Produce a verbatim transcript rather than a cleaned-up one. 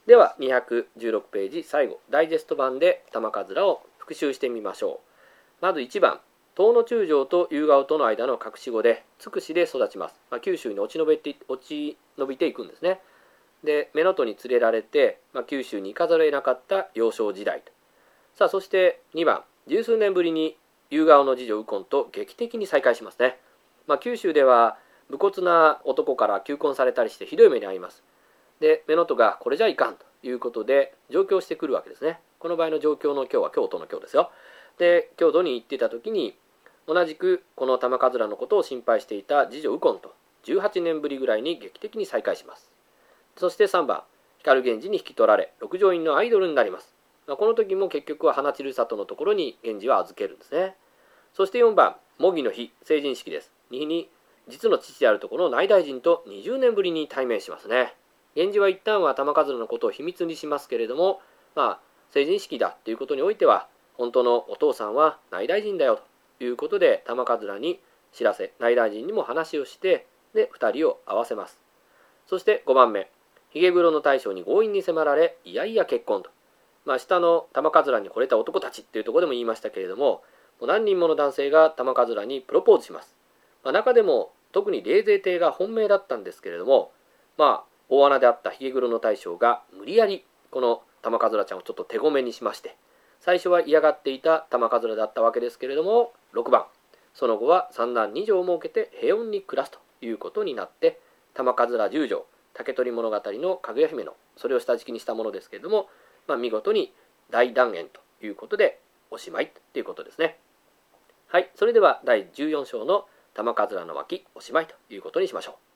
ではにひゃくじゅうろくページ最後、ダイジェスト版で玉鬘を復習してみましょう。まずいちばん、東の中将と夕顔との間の隠し子で、つくしで育ちます。まあ、九州に落ち延びて落ち延びていくんですね。で、乳母に連れられて、まあ、九州に行かざるを得なかった幼少時代と。さあ、そしてにばん、十数年ぶりに夕顔の次女右近と劇的に再会しますね。まあ、九州では武骨な男から求婚されたりしてひどい目に遭います。で、乳母がこれじゃいかんということで上京してくるわけですね。この場合の上京の京は京都の京ですよ。で、京都に行っていた時に、同じくこの玉鬘のことを心配していた次女右近とじゅうはちねんぶりぐらいに劇的に再会します。そしてさんばん、光源氏に引き取られ六条院のアイドルになります。まあ、この時も結局は花散里のところに源氏は預けるんですね。そしてよんばん、模擬の日、成人式です。に日に実の父であるところの内大臣とにじゅうねんぶりに対面しますね。源氏は一旦は玉鬘のことを秘密にしますけれども、まあ成人式だということにおいては本当のお父さんは内大臣だよということで玉鬘に知らせ、内大臣にも話をして、でふたりを会わせます。そしてごばんめ、ひげ黒の大将に強引に迫られいやいや結婚と。まあ、下の玉鬘に惚れた男たちっていうところでも言いましたけれども、もう何人もの男性が玉鬘にプロポーズします。まあ、中でも特に冷泉亭が本命だったんですけれども、まあ大穴であったひげ黒の大将が無理やりこの玉鬘ちゃんをちょっと手ごめにしまして、最初は嫌がっていた玉鬘だったわけですけれども、ろくばん、その後は三男二女を設けて平穏に暮らすということになって、玉鬘十条、竹取物語のかぐや姫のそれを下敷きにしたものですけれども、まあ、見事に大団円ということでおしまいということですね。はい、それではだいじゅうよん章の玉鬘の巻おしまいということにしましょう。